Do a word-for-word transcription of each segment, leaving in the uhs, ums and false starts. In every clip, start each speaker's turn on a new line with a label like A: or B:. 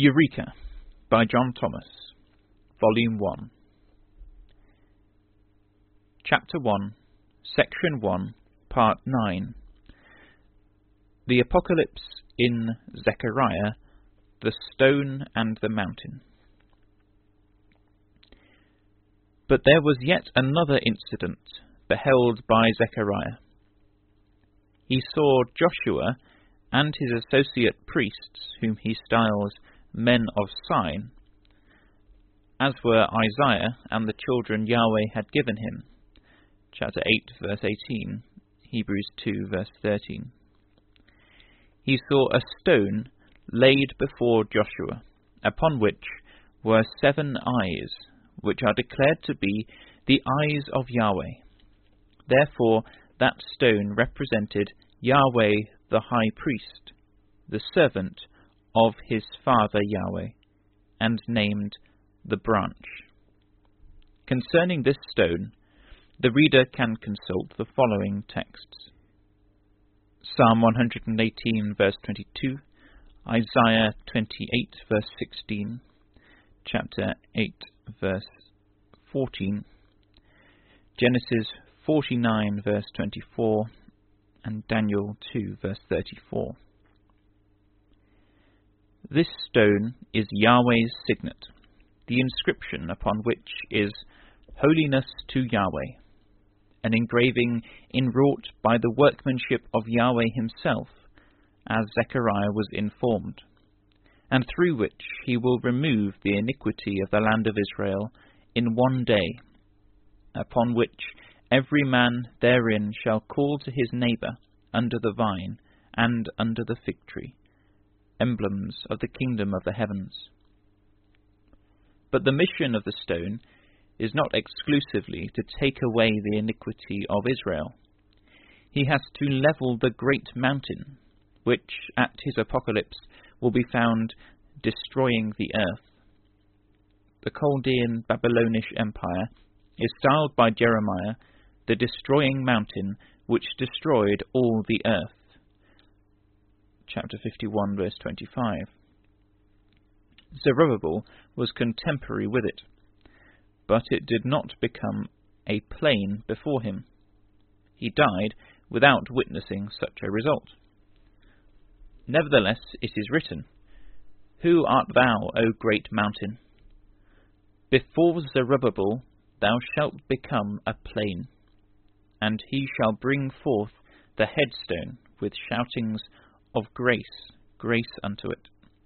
A: Eureka by John Thomas, Volume one. Chapter one, Section one, Part nine. The Apocalypse in Zechariah, the Stone and the Mountain. But there was yet another incident beheld by Zechariah. He saw Joshua and his associate priests, whom he styles men of sign, as were Isaiah and the children Yahweh had given him. Chapter eight, verse eighteen, Hebrews two, verse thirteen. He saw a stone laid before Joshua, upon which were seven eyes, which are declared to be the eyes of Yahweh. Therefore that stone represented Yahweh the high priest, the servant of his father Yahweh, and named the branch. Concerning this stone, the reader can consult the following texts: Psalm one hundred eighteen, verse twenty-two, Isaiah twenty-eight, verse sixteen, chapter eight, verse fourteen, Genesis forty-nine, verse twenty-four, and Daniel two, verse thirty-four. This stone is Yahweh's signet, the inscription upon which is Holiness to Yahweh, an engraving inwrought by the workmanship of Yahweh himself, as Zechariah was informed, and through which he will remove the iniquity of the land of Israel in one day, upon which every man therein shall call to his neighbour under the vine and under the fig tree, emblems of the kingdom of the heavens. But the mission of the stone is not exclusively to take away the iniquity of Israel. He has to level the great mountain, which at his apocalypse will be found destroying the earth. The Chaldean Babylonish Empire is styled by Jeremiah the destroying mountain which destroyed all the earth. Chapter fifty-one, verse twenty-five. Zerubbabel was contemporary with it, but it did not become a plain before him. He died without witnessing such a result. Nevertheless, it is written, Who art thou, O great mountain? Before Zerubbabel thou shalt become a plain, and he shall bring forth the headstone with shoutings of grace, grace unto it.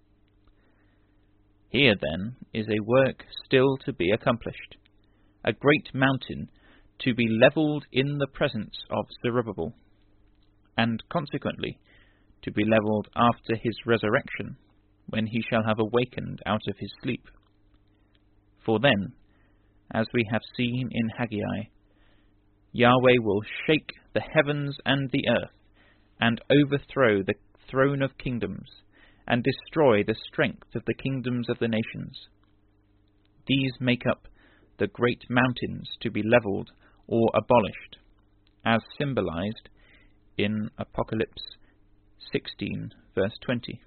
A: Here, then, is a work still to be accomplished, a great mountain to be levelled in the presence of Zerubbabel, and consequently to be levelled after his resurrection, when he shall have awakened out of his sleep. For then, as we have seen in Haggai, Yahweh will shake the heavens and the earth, and overthrow the throne of kingdoms, and destroy the strength of the kingdoms of the nations. These make up the great mountains to be levelled or abolished, as symbolized in Apocalypse sixteen, verse twenty.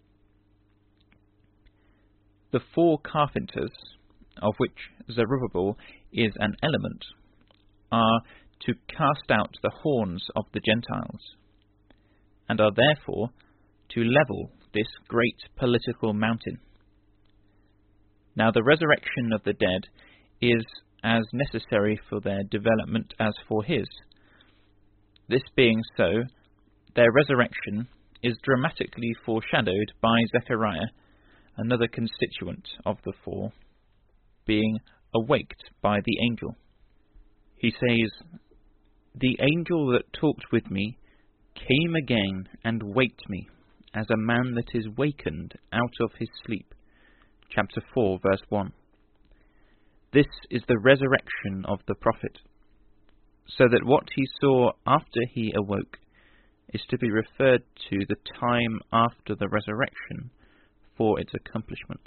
A: The four carpenters, of which Zerubbabel is an element, are to cast out the horns of the Gentiles, and are therefore to level this great political mountain. Now the resurrection of the dead is as necessary for their development as for his. This being so, their resurrection is dramatically foreshadowed by Zechariah, another constituent of the four, being awaked by the angel. He says, The angel that talked with me came again and waked me, as a man that is wakened out of his sleep. Chapter four, verse one. This is the resurrection of the prophet, so that what he saw after he awoke is to be referred to the time after the resurrection for its accomplishment.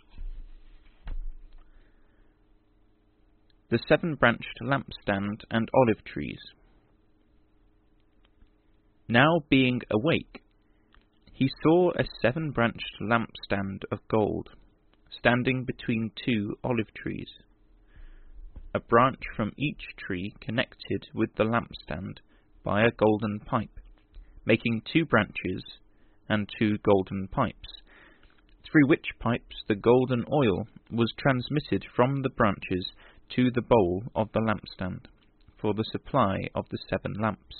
A: The seven-branched lampstand and olive trees. Now being awake, he saw a seven-branched lampstand of gold, standing between two olive trees, a branch from each tree connected with the lampstand by a golden pipe, making two branches and two golden pipes, through which pipes the golden oil was transmitted from the branches to the bowl of the lampstand, for the supply of the seven lamps.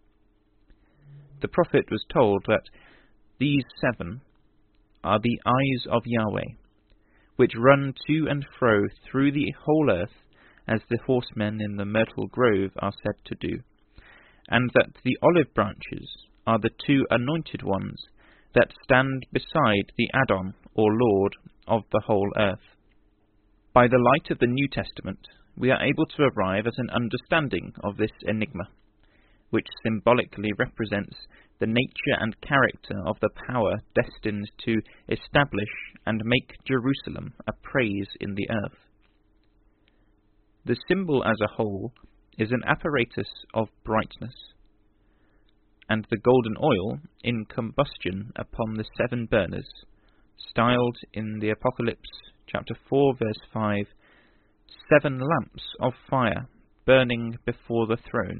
A: The prophet was told that these seven are the eyes of Yahweh, which run to and fro through the whole earth, as the horsemen in the myrtle grove are said to do, and that the olive branches are the two anointed ones that stand beside the Adon, or Lord, of the whole earth. By the light of the New Testament, we are able to arrive at an understanding of this enigma, which symbolically represents the nature and character of the power destined to establish and make Jerusalem a praise in the earth. The symbol as a whole is an apparatus of brightness, and the golden oil in combustion upon the seven burners, styled in the Apocalypse chapter four verse five, seven lamps of fire burning before the throne,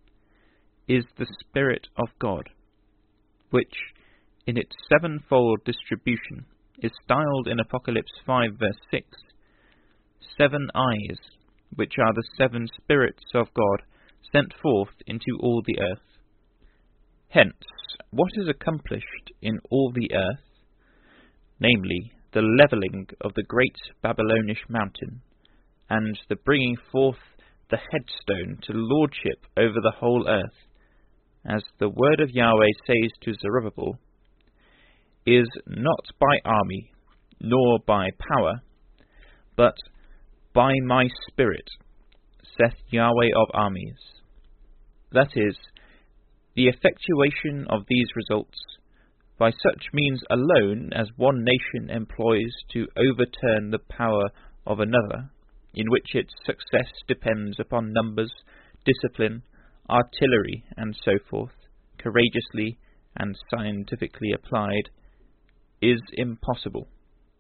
A: is the Spirit of God, which, in its sevenfold distribution, is styled in Apocalypse five verse six, seven eyes, which are the seven spirits of God sent forth into all the earth. Hence, what is accomplished in all the earth, namely the levelling of the great Babylonish mountain, and the bringing forth the headstone to lordship over the whole earth, as the word of Yahweh says to Zerubbabel, is not by army, nor by power, but by my Spirit, saith Yahweh of armies. That is, the effectuation of these results by such means alone as one nation employs to overturn the power of another, in which its success depends upon numbers, discipline, artillery, and so forth, courageously and scientifically applied, is impossible.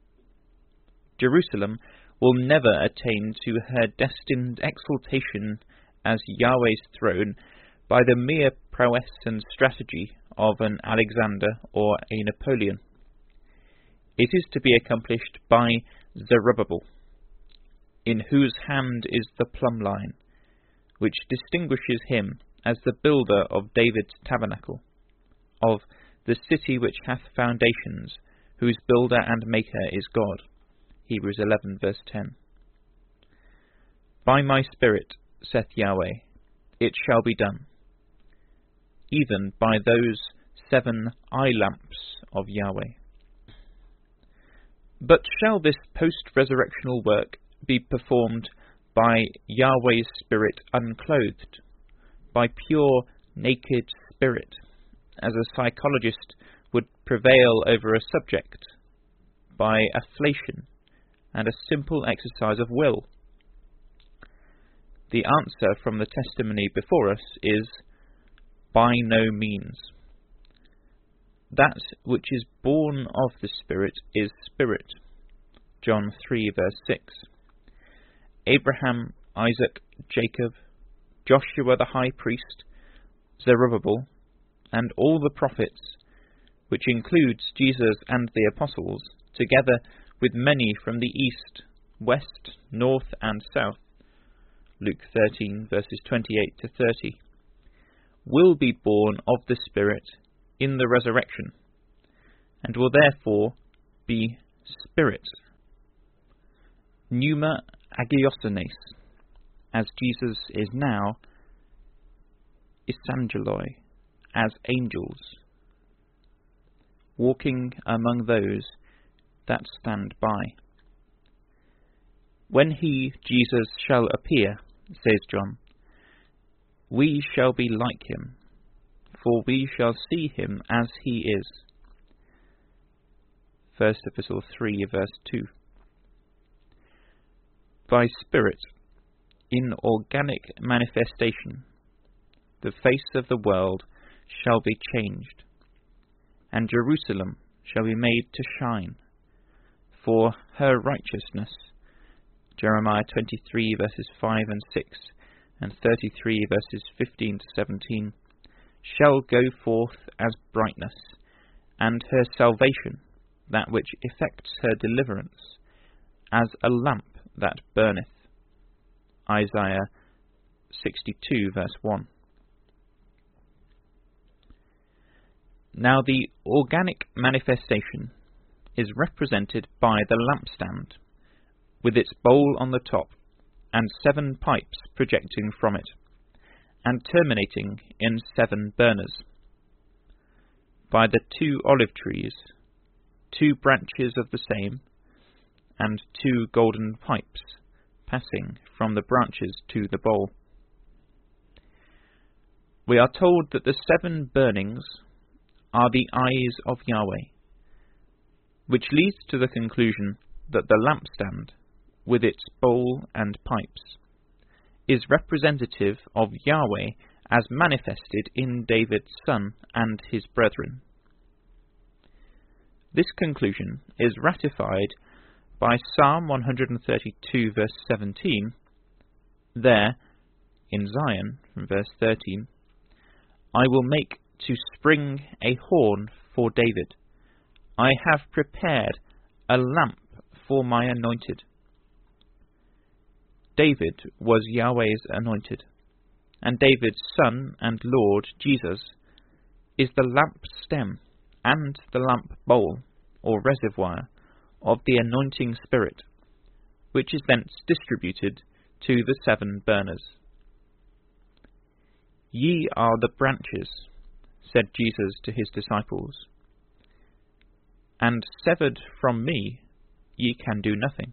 A: Jerusalem will never attain to her destined exaltation as Yahweh's throne by the mere prowess and strategy of an Alexander or a Napoleon. It is to be accomplished by Zerubbabel, in whose hand is the plumb line, which distinguishes him as the builder of David's tabernacle, of the city which hath foundations, whose builder and maker is God. Hebrews eleven verse ten. By my Spirit, saith Yahweh, it shall be done, even by those seven eye lamps of Yahweh. But shall this post-resurrectional work be performed by Yahweh's Spirit unclothed, by pure naked spirit, as a psychologist would prevail over a subject, by afflation and a simple exercise of will? The answer from the testimony before us is, by no means. That which is born of the Spirit is spirit. John three verse six. Abraham, Isaac, Jacob, Joshua the high priest, Zerubbabel, and all the prophets, which includes Jesus and the apostles, together with many from the east, west, north, and south, Luke thirteen verses twenty-eight to thirty, will be born of the Spirit in the resurrection, and will therefore be spirit. Pneuma agiosones, as Jesus is now, isangeloi, as angels, walking among those that stand by. When he, Jesus, shall appear, says John, we shall be like him, for we shall see him as he is. First Epistle three verse two. By Spirit, in organic manifestation, the face of the world shall be changed, and Jerusalem shall be made to shine, for her righteousness. Jeremiah twenty-three verses five and six and thirty-three verses fifteen to seventeen, shall go forth as brightness, and her salvation, that which effects her deliverance, as a lamp that burneth. Isaiah sixty-two verse one. Now the organic manifestation is represented by the lampstand, with its bowl on the top, and seven pipes projecting from it, and terminating in seven burners. By the two olive trees, two branches of the same, and two golden pipes passing from the branches to the bowl. We are told that the seven burnings are the eyes of Yahweh, which leads to the conclusion that the lampstand, with its bowl and pipes, is representative of Yahweh as manifested in David's son and his brethren. This conclusion is ratified by Psalm one thirty-two verse seventeen. There, in Zion, from verse thirteen, I will make to spring a horn for David. I have prepared a lamp for my anointed. David was Yahweh's anointed, and David's son and Lord Jesus is the lamp stem and the lamp bowl, or reservoir, of the anointing spirit, which is thence distributed to the seven burners. Ye are the branches, said Jesus to his disciples, and severed from me ye can do nothing.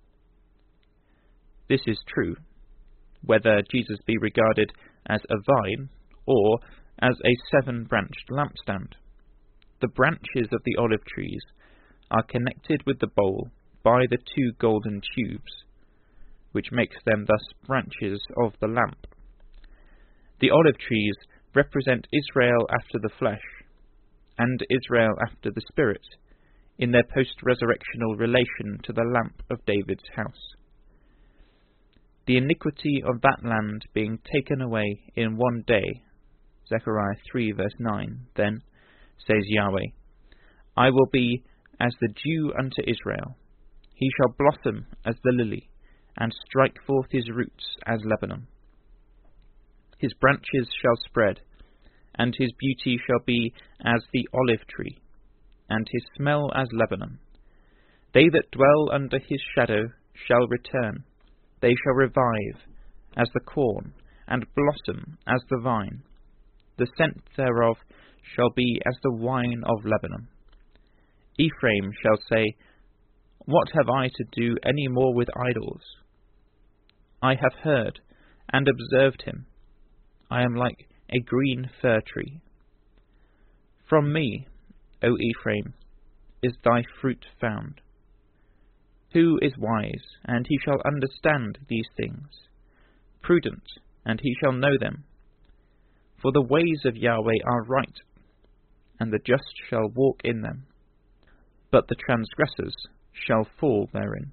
A: This is true, whether Jesus be regarded as a vine or as a seven-branched lampstand. The branches of the olive trees are connected with the bowl by the two golden tubes, which makes them thus branches of the lamp. The olive trees represent Israel after the flesh, and Israel after the spirit, in their post-resurrectional relation to the lamp of David's house. The iniquity of that land being taken away in one day, Zechariah three verse nine, then, says Yahweh, I will be as the dew unto Israel. He shall blossom as the lily, and strike forth his roots as Lebanon. His branches shall spread, and his beauty shall be as the olive tree, and his smell as Lebanon. They that dwell under his shadow shall return. They shall revive as the corn, and blossom as the vine. The scent thereof shall be as the wine of Lebanon. Ephraim shall say, What have I to do any more with idols? I have heard and observed him. I am like a green fir tree. From me, O Ephraim, is thy fruit found. Who is wise, and he shall understand these things? Prudent, and he shall know them. For the ways of Yahweh are right, and the just shall walk in them, but the transgressors shall fall therein.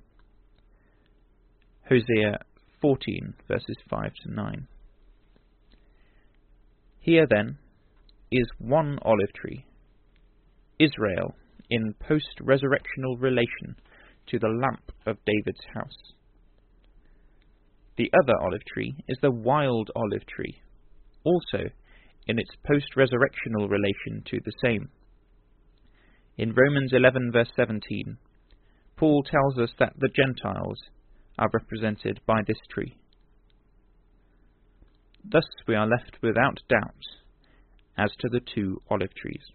A: Hosea fourteen, verses five to nine. Here, then, is one olive tree, Israel, in post-resurrectional relation to the lamp of David's house. The other olive tree is the wild olive tree, also in its post-resurrectional relation to the same. In Romans eleven verse seventeen, Paul tells us that the Gentiles are represented by this tree. Thus we are left without doubt as to the two olive trees.